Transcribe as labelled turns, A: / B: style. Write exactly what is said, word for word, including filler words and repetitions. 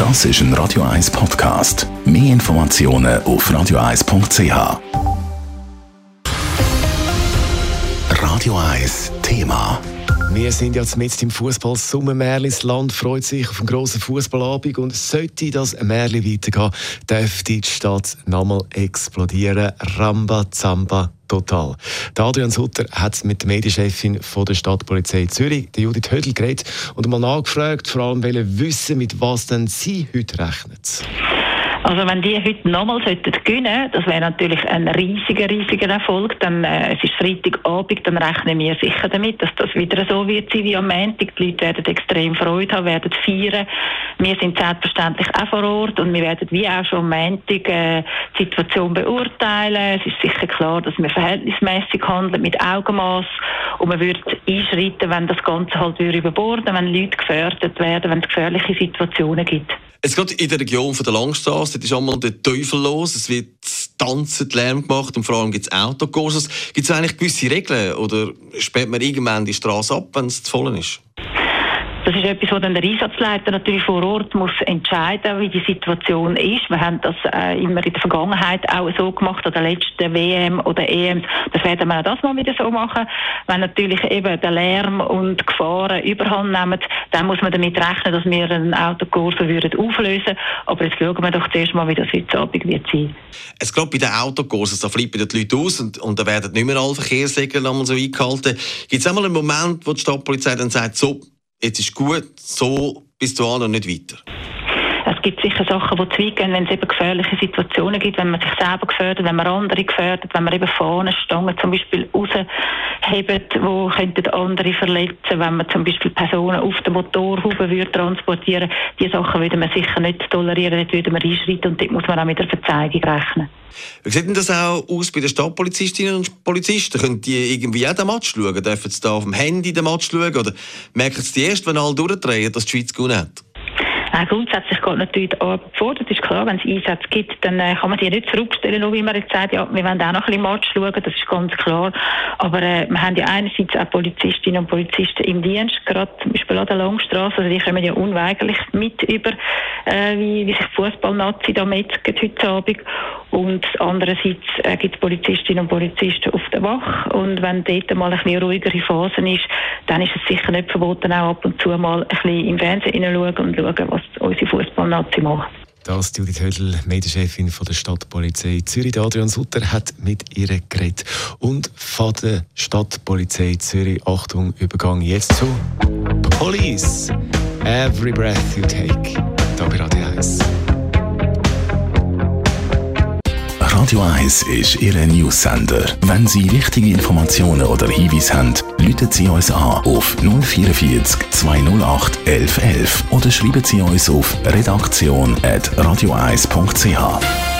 A: Das ist ein Radio eins Podcast. Mehr Informationen auf radio eins punkt c h. Radio eins Thema.
B: Wir sind jetzt mit im Fußball-Sommermärchen. Das Land freut sich auf einen grossen Fußballabend. Und sollte das Märchen weitergehen, dürfte die Stadt nochmal explodieren. Rambazamba total. Der Adrian Sutter hat mit der Medienchefin von der Stadtpolizei Zürich, der Judith Hödel, geredet und mal nachgefragt, vor allem wollen wissen, mit was denn sie heute rechnet.
C: Also wenn die heute nochmal gewinnen sollten, das wäre natürlich ein riesiger, riesiger Erfolg. Dann, äh, es ist Freitagabend, dann rechnen wir sicher damit, dass das wieder so wird sein wie am Montag. Die Leute werden extrem Freude haben, werden feiern. Wir sind selbstverständlich auch vor Ort und wir werden wie auch schon am Montag äh, die Situation beurteilen. Es ist sicher klar, dass wir verhältnismäßig handeln, mit Augenmaß, und man würde einschreiten, wenn das Ganze halt überborden, wenn Leute gefährdet werden, wenn es gefährliche Situationen gibt.
D: Es geht in der Region von der Langstrasse, dort ist einmal der Teufel los, es wird tanzen, Lärm gemacht und vor allem gibt es Autokurses. Gibt es eigentlich gewisse Regeln oder sperrt man irgendwann die Straße ab, wenn es zu voll ist?
C: Das ist etwas, was dann der Einsatzleiter natürlich vor Ort muss entscheiden, wie die Situation ist. Wir haben das äh, immer in der Vergangenheit auch so gemacht, an der letzten W M oder E M. Das werden wir auch das mal wieder so machen. Wenn natürlich eben der Lärm und Gefahren überhand nehmen, dann muss man damit rechnen, dass wir einen Autokurve würden auflösen. Aber jetzt schauen wir doch zuerst mal, wie das heute Abend wird sein.
D: Es geht bei den Autokursen, da flippen die Leute aus und, und da werden nicht mehr alle Verkehrsregeln einmal so eingehalten. Gibt es einmal einen Moment, wo die Stadtpolizei dann sagt, so, jetzt ist gut, so bis zu und nicht weiter?
C: Es gibt sicher Sachen, die zu weit gehen, wenn es eben gefährliche Situationen gibt, wenn man sich selber gefährdet, wenn man andere gefährdet, wenn man eben Fahnenstangen zum Beispiel raushebt, wo könnten andere verletzen, wenn man zum Beispiel Personen auf der Motorhaube würde transportieren. Diese Sachen würden wir sicher nicht tolerieren, dort würden wir einschreiten und dort muss man auch mit der Verzeigung rechnen.
D: Wie sieht denn das auch aus bei den Stadtpolizistinnen und Polizisten? Können die irgendwie auch den Match schauen? Dürfen sie da auf dem Handy den Match schauen? Oder merken sie erst, wenn alle durchdrehen, dass die Schweiz gewonnen hat?
C: Äh, grundsätzlich geht natürlich die Arbeit vor. Das ist klar, wenn es Einsätze gibt, dann äh, kann man die nicht zurückstellen, nur wie man jetzt sagt, ja, wir wollen auch noch ein bisschen Match schauen, das ist ganz klar. Aber äh, wir haben ja einerseits auch Polizistinnen und Polizisten im Dienst, gerade zum Beispiel an der Langstrasse, also die kommen ja unweigerlich mit über, äh, wie, wie sich die Fußball-Nazi da metzgen heute Abend. Und andererseits äh, gibt es Polizistinnen und Polizisten auf der Wache. Und wenn dort mal ein bisschen ruhigere Phase ist, dann ist es sicher nicht verboten, auch ab und zu mal ein bisschen im Fernsehen hineinschauen und schauen, was unsere Fußball-Nazi macht.
B: Das ist Judith Hödel, Medienchefin von der Stadtpolizei Zürich. Der Adrian Sutter hat mit ihr geredet. Und von der Stadtpolizei Zürich, Achtung, Übergang jetzt zu Police. Every breath you take. Da bei Radio eins.
A: Radio eins ist Ihr News-Sender. Wenn Sie wichtige Informationen oder Hinweise haben, rufen Sie uns an auf null vier vier zwei null acht elf elf oder schreiben Sie uns auf redaktion at radio eins punkt c h.